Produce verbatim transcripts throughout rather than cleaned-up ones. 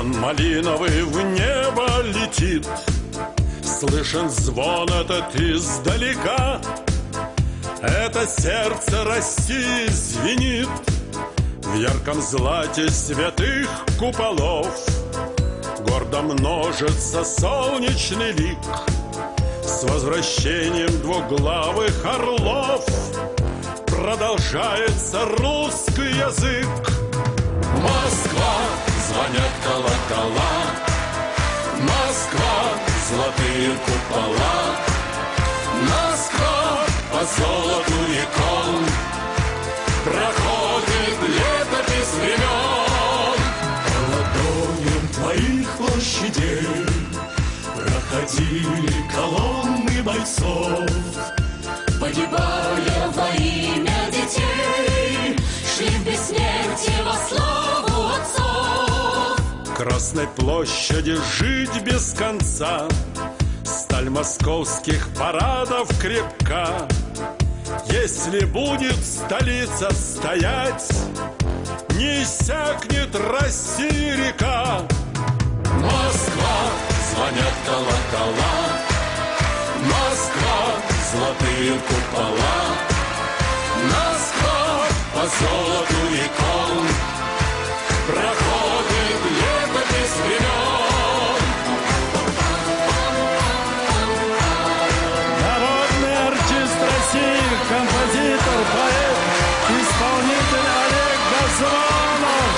Ворон малиновый в небо летит, слышен звон этот издалека. Это сердце России звенит в ярком злате святых куполов. Гордо множится солнечный лик с возвращением двуглавых орлов. Продолжается русский язык. Москва, звонят колокола, Москва, золотые купола, Москва, по золоту икон проходит летопись времен. По ладоням твоих площадей проходили колонны бойцов, погибая во имя детей, шли в бессмертие во славу отцов. Красной площади жить без конца, сталь московских парадов крепка. Если будет столица стоять, не иссякнет России река. Москва, звонят колокола, Москва, золотые купола, Москва, по золоту икон проходит летопись времен. Народный артист России, композитор, поэт, исполнитель Олег Газманов.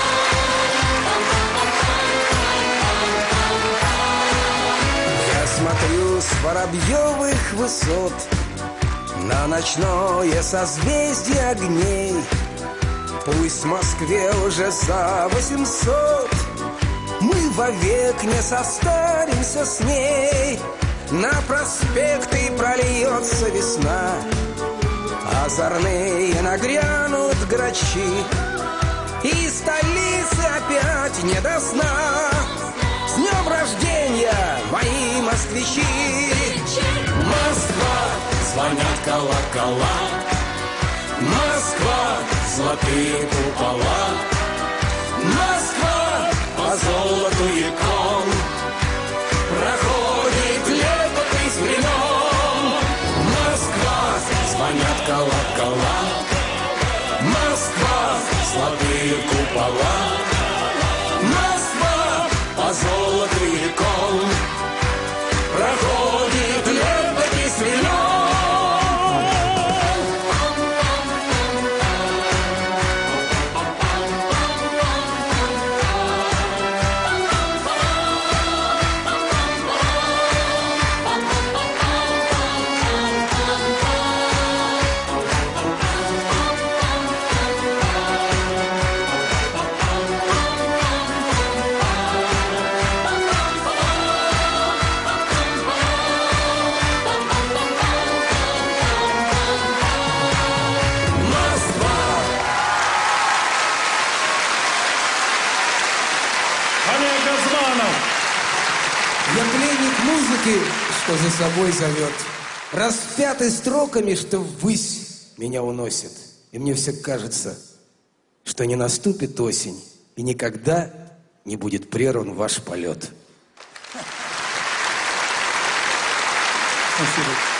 Я смотрю с Воробьевых высот на ночное созвездие огней. Пусть в Москве уже за восемьсот, мы вовек не состаримся с ней. На проспекты прольется весна, озорные нагрянут грачи, и столицы опять не до сна. С днем рождения, мои москвичи! Москва, звонят колокола, Москва, золотые купола, Москва, по золоту икон проходит летопись времен. Москва, звонят колокола, Москва, золотые купола, Москва, по золоту икон проходит летопись времен. Олег Газманов. Я пленник музыки, что за собой зовет, распятый строками, что ввысь меня уносит. И мне все кажется, что не наступит осень, и никогда не будет прерван ваш полет. Спасибо.